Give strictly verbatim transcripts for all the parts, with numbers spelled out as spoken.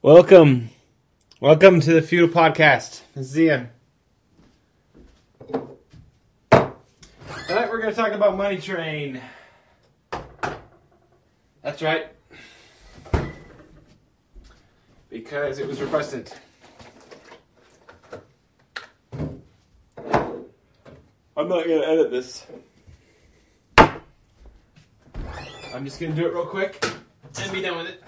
Welcome. Welcome to the Feudal Podcast. This is Ian. Tonight we're going to talk about Money Train. That's right. Because it was requested. I'm not going to edit this. I'm just going to do it real quick and be done with it.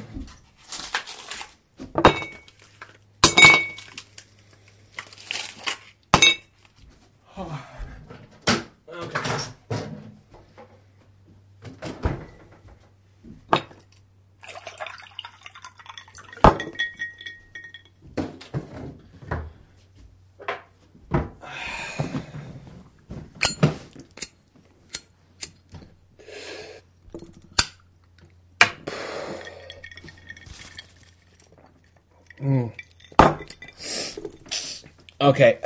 Mm. Okay.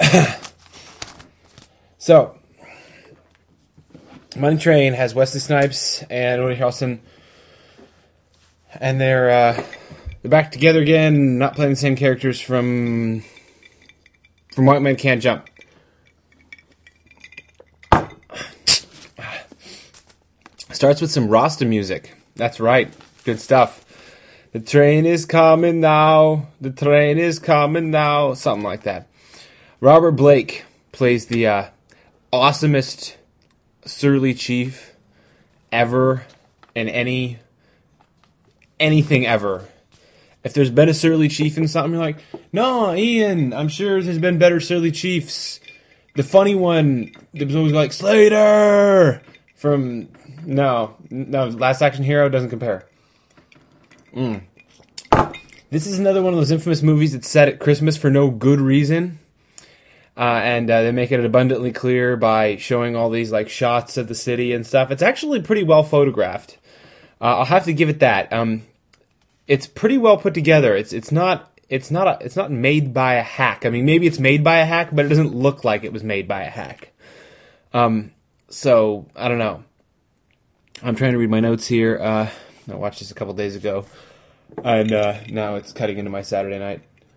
So, Money Train has Wesley Snipes and Woody Harrelson, and they're uh, they're back together again, not playing the same characters from from White Men Can't Jump. Starts with some Rasta music. That's right, good stuff. The train is coming now. The train is coming now. Something like that. Robert Blake plays the uh, awesomest surly chief ever in any anything ever. If there's been a surly chief in something, you're like, no, Ian, I'm sure there's been better surly chiefs. The funny one that was always like, Slater! From, no, no, Last Action Hero doesn't compare. Mm. This is another one of those infamous movies that's set at Christmas for no good reason. Uh, and uh, they make it abundantly clear by showing all these like shots of the city and stuff. It's actually pretty well photographed. Uh, I'll have to give it that. Um, it's pretty well put together. It's it's not it's not a, it's not made by a hack. I mean, maybe it's made by a hack, but it doesn't look like it was made by a hack. Um, so I don't know. I'm trying to read my notes here. Uh, I watched this a couple days ago, and uh, now it's cutting into my Saturday night.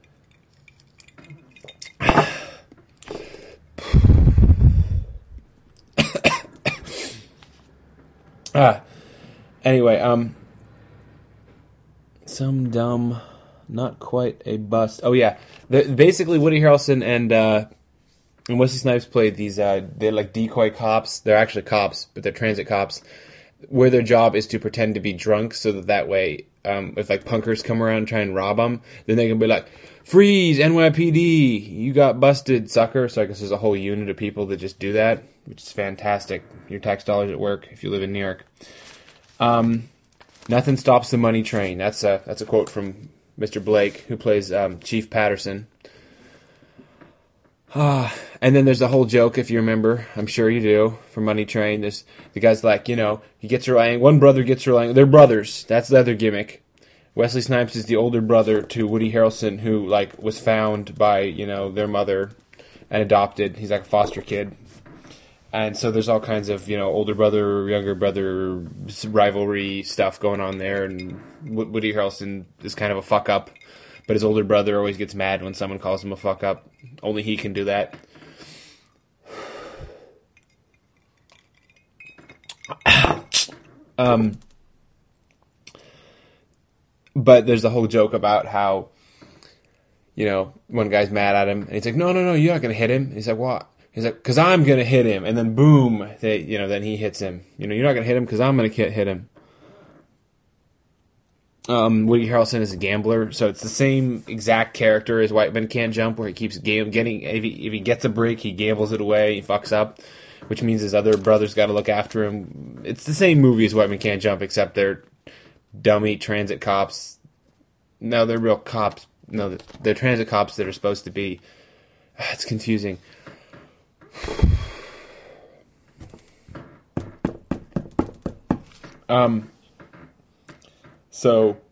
ah, anyway, um, some dumb, not quite a bust. Oh yeah, the, basically Woody Harrelson and uh, and Wesley Snipes played these. Uh, they're like decoy cops. They're actually cops, but they're transit cops, where their job is to pretend to be drunk, so that that way, um, if like punkers come around and try and rob them, then they can be like, "Freeze, N Y P D! You got busted, sucker!" So I guess there's a whole unit of people that just do that, which is fantastic. Your tax dollars at work if you live in New York. Um, nothing stops the money train. That's a that's a quote from Mister Blake, who plays um, Chief Patterson. Ah, and then there's a whole joke, if you remember, I'm sure you do, from Money Train. There's the guy's like, you know, he gets relying. One brother gets relying. They're brothers. That's the other gimmick. Wesley Snipes is the older brother to Woody Harrelson, who like was found by, you know, their mother and adopted. He's like a foster kid, and so there's all kinds of, you know, older brother, younger brother rivalry stuff going on there. And Woody Harrelson is kind of a fuck up, but his older brother always gets mad when someone calls him a fuck up. Only he can do that. um, but there's a whole joke about how, you know, one guy's mad at him, and he's like, no, no, no, you're not going to hit him. He's like, what? He's like, because I'm going to hit him. And then boom, they, you know, then he hits him. You know, you're not going to hit him because I'm going to hit him. Um, Woody Harrelson is a gambler, so it's the same exact character as White Men Can't Jump, where he keeps game getting if he if he gets a break, he gambles it away, he fucks up, which means his other brothers got to look after him. It's the same movie as White Men Can't Jump, except they're dummy transit cops. No, they're real cops. No, they're transit cops that are supposed to be. It's confusing. Um. So,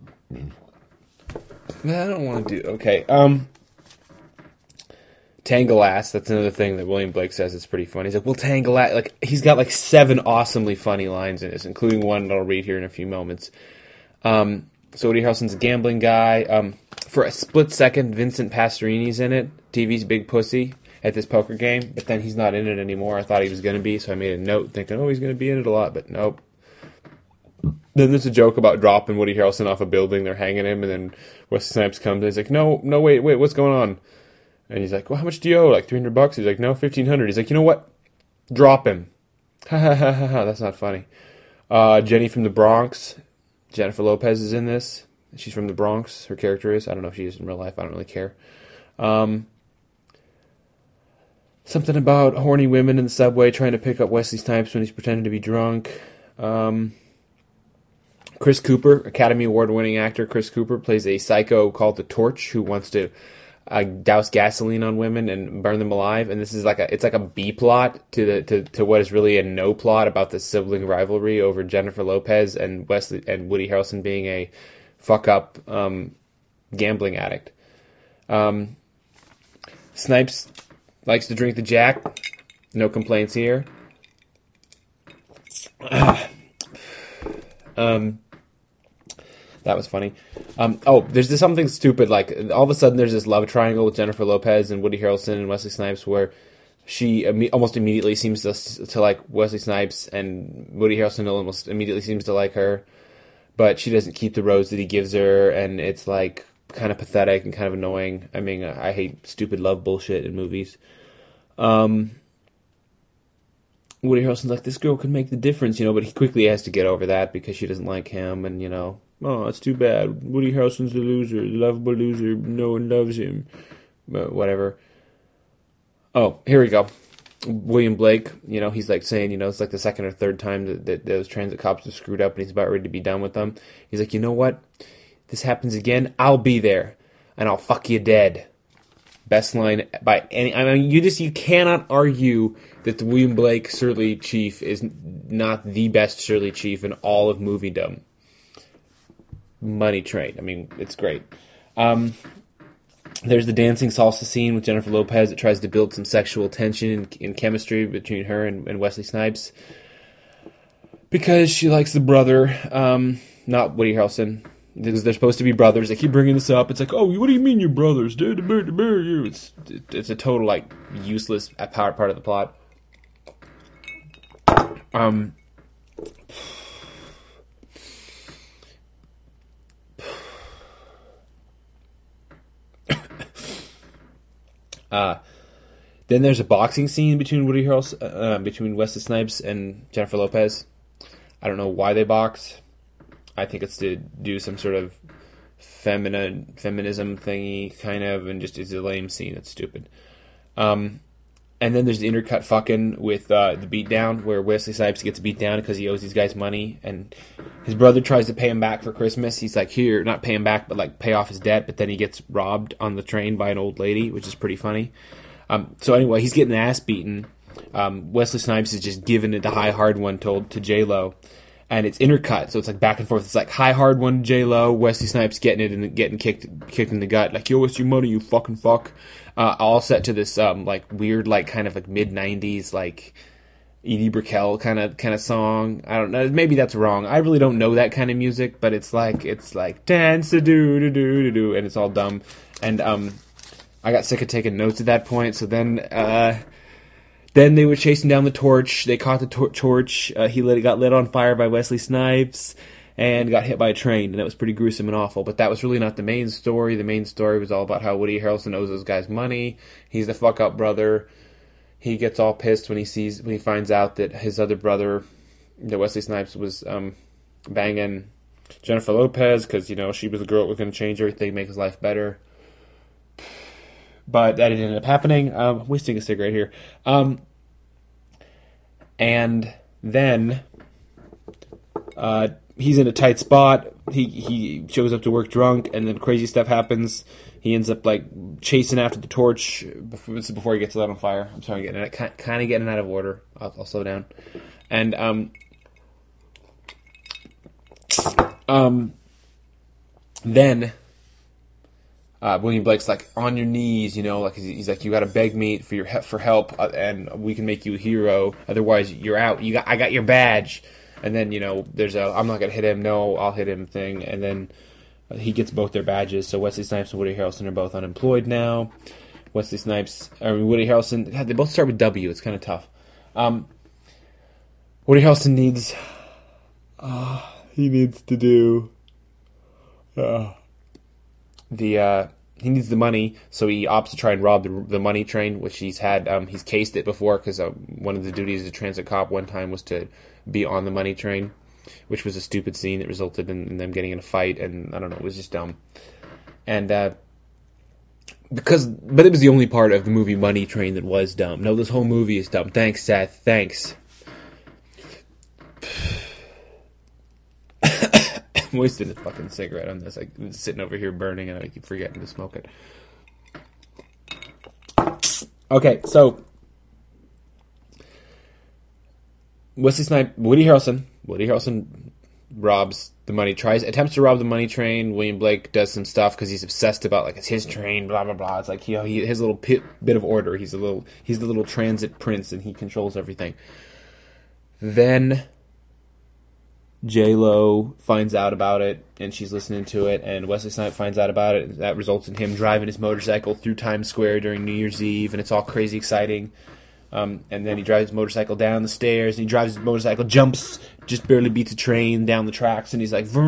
I don't want to do, okay, um, tangle ass, that's another thing that William Blake says is pretty funny. He's like, we'll tangle ass, like, he's got like seven awesomely funny lines in this, including one that I'll read here in a few moments. Um, So Woody Harrelson's a gambling guy. Um, for a split second, Vincent Pastorini's in it, T V's big pussy, at this poker game. But then he's not in it anymore. I thought he was going to be, so I made a note thinking, oh, he's going to be in it a lot. But nope. Then there's a joke about dropping Woody Harrelson off a building. They're hanging him, and then Wesley Snipes comes and he's like, no, no, wait, wait, what's going on? And he's like, well, how much do you owe? Like three hundred bucks? He's like, no, fifteen hundred. He's like, you know what? Drop him. Ha ha ha ha ha. That's not funny. Uh, Jenny from the Bronx. Jennifer Lopez is in this. She's from the Bronx. Her character is. I don't know if she is in real life. I don't really care. Um, something about horny women in the subway trying to pick up Wesley Snipes when he's pretending to be drunk. Um, Chris Cooper, Academy Award-winning actor Chris Cooper, plays a psycho called the Torch who wants to uh, douse gasoline on women and burn them alive. And this is like a it's like a B plot to the to, to what is really a no plot about the sibling rivalry over Jennifer Lopez and Wesley and Woody Harrelson being a fuck up um, gambling addict. Um, Snipes likes to drink the Jack. No complaints here. um. That was funny. Um, oh, there's this something stupid. Like, all of a sudden, there's this love triangle with Jennifer Lopez and Woody Harrelson and Wesley Snipes where she imme- almost immediately seems to, to like Wesley Snipes, and Woody Harrelson almost immediately seems to like her. But she doesn't keep the rose that he gives her, and it's, like, kind of pathetic and kind of annoying. I mean, I hate stupid love bullshit in movies. Um... Woody Harrelson's like, this girl could make the difference, you know, but he quickly has to get over that because she doesn't like him, and, you know, oh, it's too bad. Woody Harrelson's the loser, the lovable loser, no one loves him, but whatever. Oh, here we go. William Blake, you know, he's like saying, you know, it's like the second or third time that, that those transit cops are screwed up and he's about ready to be done with them. He's like, you know what? This happens again, I'll be there, and I'll fuck you dead. Best line by any. I mean, you just you cannot argue that the William Blake Surly Chief is not the best Surly Chief in all of moviedom. Money Train. I mean, it's great. Um, there's the dancing salsa scene with Jennifer Lopez that tries to build some sexual tension and, and chemistry between her and, and Wesley Snipes because she likes the brother, um, not Woody Harrelson. Because they're supposed to be brothers. They keep bringing this up. It's like, oh, what do you mean you're brothers? It's it's a total, like, useless part part of the plot. Um, uh, then there's a boxing scene between Woody Harrelson, uh, between Wesley Snipes and Jennifer Lopez. I don't know why they box. I think it's to do some sort of feminine feminism thingy, kind of, and just it's a lame scene. It's stupid. Um, and then there's the intercut fucking with uh, the beatdown, where Wesley Snipes gets beat down because he owes these guys money, and his brother tries to pay him back for Christmas. He's like, here, not pay him back, but like pay off his debt, but then he gets robbed on the train by an old lady, which is pretty funny. Um, so anyway, he's getting the ass beaten. Um, Wesley Snipes is just giving it the high hard one told to J-Lo. And it's intercut, so it's like back and forth. It's like high hard one J Lo, Wesley Snipes getting it and getting kicked kicked in the gut, like yo, what's your money, you fucking fuck. Uh, all set to this um, like weird, like kind of like mid nineties like Edie Brickell kind of kind of song. I don't know, maybe that's wrong. I really don't know that kind of music, but it's like it's like dance a doo doo doo doo, and it's all dumb. And um, I got sick of taking notes at that point, so then. Uh, Then they were chasing down the torch. They caught the tor- torch. Uh, he lit, got lit on fire by Wesley Snipes and got hit by a train. And it was pretty gruesome and awful. But that was really not the main story. The main story was all about how Woody Harrelson owes those guys money. He's the fuck-up brother. He gets all pissed when he sees when he finds out that his other brother, that Wesley Snipes, was um, banging Jennifer Lopez because, you know, she was the girl that was going to change everything, make his life better. But that didn't end up happening. Um, I'm wasting a cigarette here. Um, and then uh, he's in a tight spot. He he shows up to work drunk, and then crazy stuff happens. He ends up like chasing after the torch before, this is before he gets lit on fire. I'm sorry, getting it, kind of getting out of order. I'll, I'll slow down. And um, um, then. Uh, William Blake's like, on your knees, you know, like he's like, you got to beg me for your for help, uh, and we can make you a hero. Otherwise, you're out. You got, I got your badge. And then, you know, there's a, I'm not gonna hit him. No, I'll hit him thing. And then Uh, he gets both their badges, so Wesley Snipes and Woody Harrelson are both unemployed now. Wesley Snipes, I mean, Woody Harrelson, God, they both start with W. It's kind of tough. Um, Woody Harrelson needs, uh, he needs to do, uh, the, uh, he needs the money, so he opts to try and rob the, the money train, which he's had, um, he's cased it before, because uh, one of the duties as a transit cop one time was to be on the money train, which was a stupid scene that resulted in, in them getting in a fight, and I don't know, it was just dumb. And, uh, because, but it was the only part of the movie Money Train that was dumb. No, this whole movie is dumb. Thanks, Seth. Thanks. I'm wasting a fucking cigarette on this. I'm sitting over here burning and I keep forgetting to smoke it. Okay, so Wesley Snipes, Woody Harrelson, Woody Harrelson robs the money, tries, attempts to rob the money train. William Blake does some stuff because he's obsessed about, like, it's his train, blah, blah, blah. It's like, you know, he, his little pit, bit of order. He's a little, he's the little transit prince and he controls everything. Then J-Lo finds out about it and she's listening to it, and Wesley Snipes finds out about it, and that results in him driving his motorcycle through Times Square during New Year's Eve, and it's all crazy exciting. Um, and then he drives his motorcycle down the stairs, and he drives his motorcycle, jumps, just barely beats a train down the tracks, and he's like, you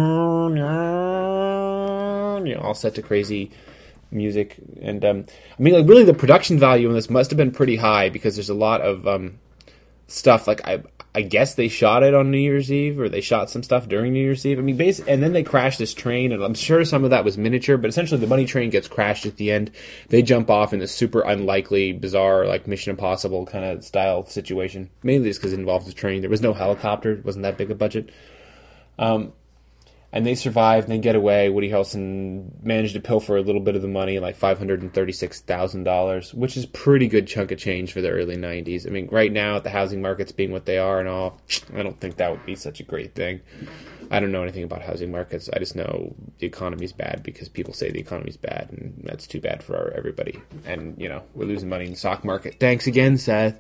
know, all set to crazy music. And um, I mean, like, really, the production value on this must have been pretty high, because there's a lot of um, stuff. Like, I, I guess they shot it on New Year's Eve, or they shot some stuff during New Year's Eve. I mean, basically, and then they crashed this train, and I'm sure some of that was miniature, but essentially the money train gets crashed at the end. They jump off in this super unlikely, bizarre, like Mission Impossible kind of style situation. Mainly just because it involved the train. There was no helicopter. It wasn't that big a budget. Um, and they survive, and they get away. Woody Harrelson managed to pilfer a little bit of the money, like five hundred thirty-six thousand dollars, which is a pretty good chunk of change for the early nineties. I mean, right now, the housing markets being what they are and all, I don't think that would be such a great thing. I don't know anything about housing markets. I just know the economy's bad because people say the economy's bad, and that's too bad for our, everybody. And, you know, we're losing money in the stock market. Thanks again, Seth.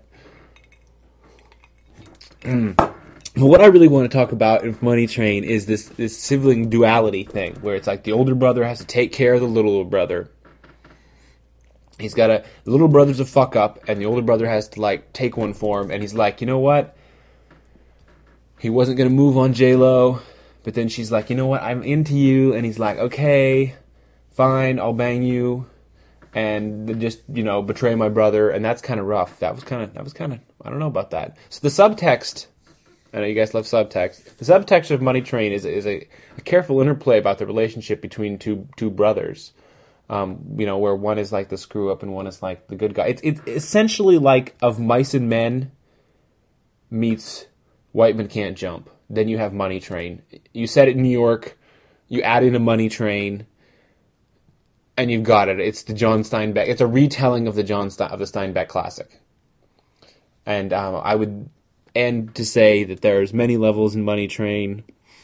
But what I really want to talk about in Money Train is this, this sibling duality thing, where it's like the older brother has to take care of the little brother. He's got a, the little brother's a fuck up, and the older brother has to, like, take one for him, and he's like, you know what? He wasn't going to move on J-Lo, but then she's like, you know what? I'm into you, and he's like, okay, fine, I'll bang you, and then just, you know, betray my brother, and that's kind of rough. That was kind of, that was kind of, I don't know about that. So the subtext, I know you guys love subtext. The subtext of Money Train is is a, a careful interplay about the relationship between two two brothers. Um, you know, where one is like the screw up and one is like the good guy. It's it's essentially like Of Mice and Men meets White Men Can't Jump. Then you have Money Train. You set it in New York. You add in a Money Train, and you've got it. It's the John Steinbeck. It's a retelling of the John Ste- of the Steinbeck classic. And um, I would. And to say that there's many levels in Money Train.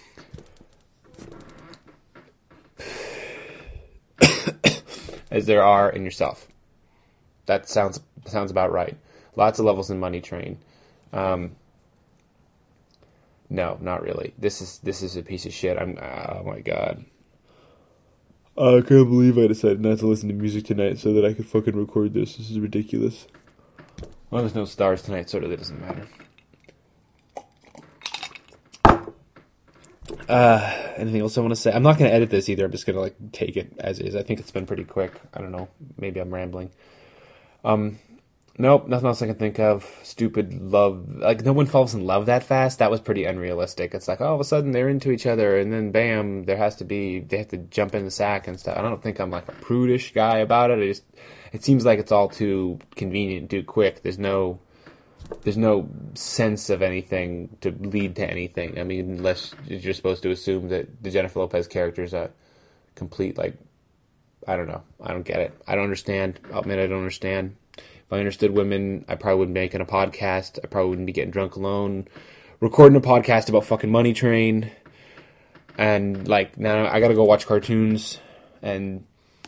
As there are in yourself. That sounds sounds about right. Lots of levels in Money Train. Um, no, not really. This is this is a piece of shit. I'm. Oh my god. I can't believe I decided not to listen to music tonight so that I could fucking record this. This is ridiculous. Well, there's no stars tonight, so it really doesn't matter. Uh, anything else I want to say? I'm not going to edit this either. I'm just going to like take it as is. I think it's been pretty quick. I don't know. Maybe I'm rambling. Um, nope, nothing else I can think of. Stupid love. Like, no one falls in love that fast. That was pretty unrealistic. It's like, oh, all of a sudden they're into each other, and then bam, there has to be, they have to jump in the sack and stuff. I don't think I'm like a prudish guy about it. I just, it seems like it's all too convenient, too quick. There's no... There's no sense of anything to lead to anything. I mean, unless you're supposed to assume that the Jennifer Lopez character is a complete, like, I don't know. I don't get it. I don't understand. I'll admit I don't understand. If I understood women, I probably wouldn't be making a podcast. I probably wouldn't be getting drunk alone, recording a podcast about fucking Money Train. And, like, now I gotta go watch cartoons. And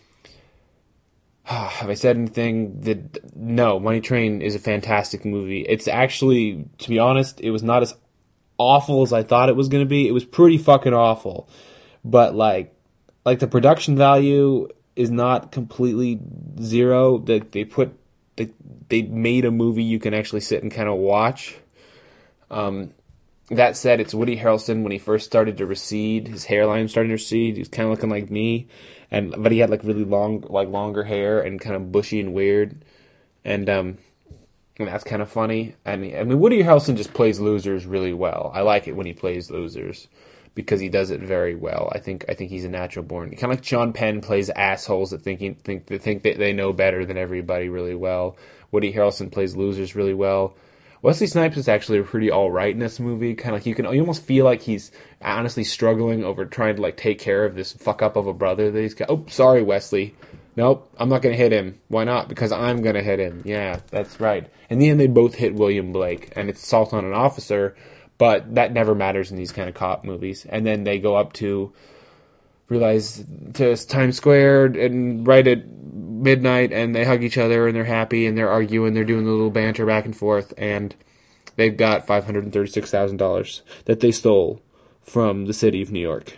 have I said anything that... No, Money Train is a fantastic movie. It's actually, to be honest, it was not as awful as I thought it was going to be. It was pretty fucking awful. But, like, like the production value is not completely zero. That they, they put they they made a movie you can actually sit and kind of watch. Um, that said, it's Woody Harrelson when he first started to recede. His hairline started to recede. He was kind of looking like me, and but he had like really long, like longer hair and kind of bushy and weird, and um, and that's kind of funny. And I mean, Woody Harrelson just plays losers really well. I like it when he plays losers, because he does it very well. I think I think he's a natural born. Kind of like Sean Penn plays assholes that thinking think that think that they know better than everybody really well. Woody Harrelson plays losers really well. Wesley Snipes is actually pretty all right in this movie. Kind of like you can you almost feel like he's honestly struggling over trying to like take care of this fuck up of a brother that he's got. Oh, sorry, Wesley. Nope, I'm not gonna hit him. Why not? Because I'm gonna hit him. Yeah, that's right. In the end, they both hit William Blake, and it's assault on an officer. But that never matters in these kind of cop movies. And then they go up to realize to Times Square and right at midnight, and they hug each other, and they're happy, and they're arguing, they're doing a little banter back and forth, and they've got five hundred thirty-six thousand dollars that they stole from the city of New York.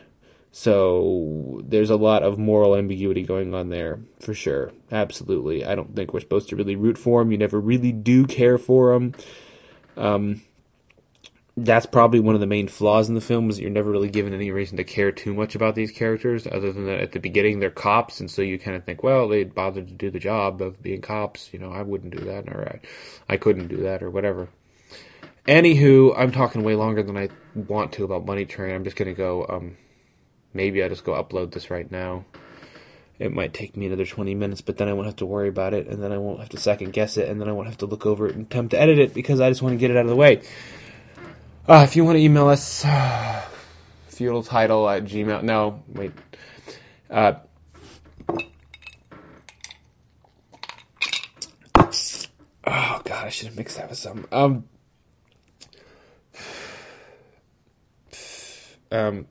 So there's a lot of moral ambiguity going on there, for sure. Absolutely. I don't think we're supposed to really root for them. You never really do care for them. Um... That's probably one of the main flaws in the film, is that you're never really given any reason to care too much about these characters, other than that at the beginning they're cops, and so you kind of think, well, they bothered to do the job of being cops. You know, I wouldn't do that, or I, I couldn't do that, or whatever. Anywho, I'm talking way longer than I want to about Money Train. I'm just going to go, um, maybe I'll just go upload this right now. It might take me another twenty minutes, but then I won't have to worry about it, and then I won't have to second guess it, and then I won't have to look over it and attempt to edit it, because I just want to get it out of the way. Uh, if you want to email us, uh, feudal title at gmail. No, wait. Uh, oh, God, I should have mixed that with some. Um, um,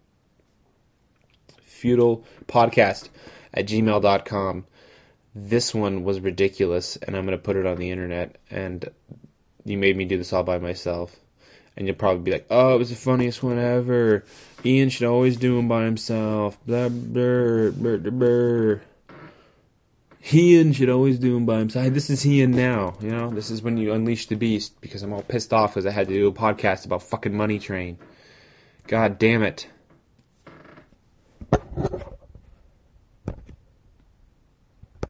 feudal podcast at gmail dot com. This one was ridiculous, and I'm going to put it on the internet, and you made me do this all by myself. And you'll probably be like, oh, it was the funniest one ever. Ian should always do them by himself. Blah, blah, blah, blah, blah. Ian should always do them by himself. This is Ian now, you know? This is when you unleash the beast, because I'm all pissed off because I had to do a podcast about fucking Money Train. God damn it.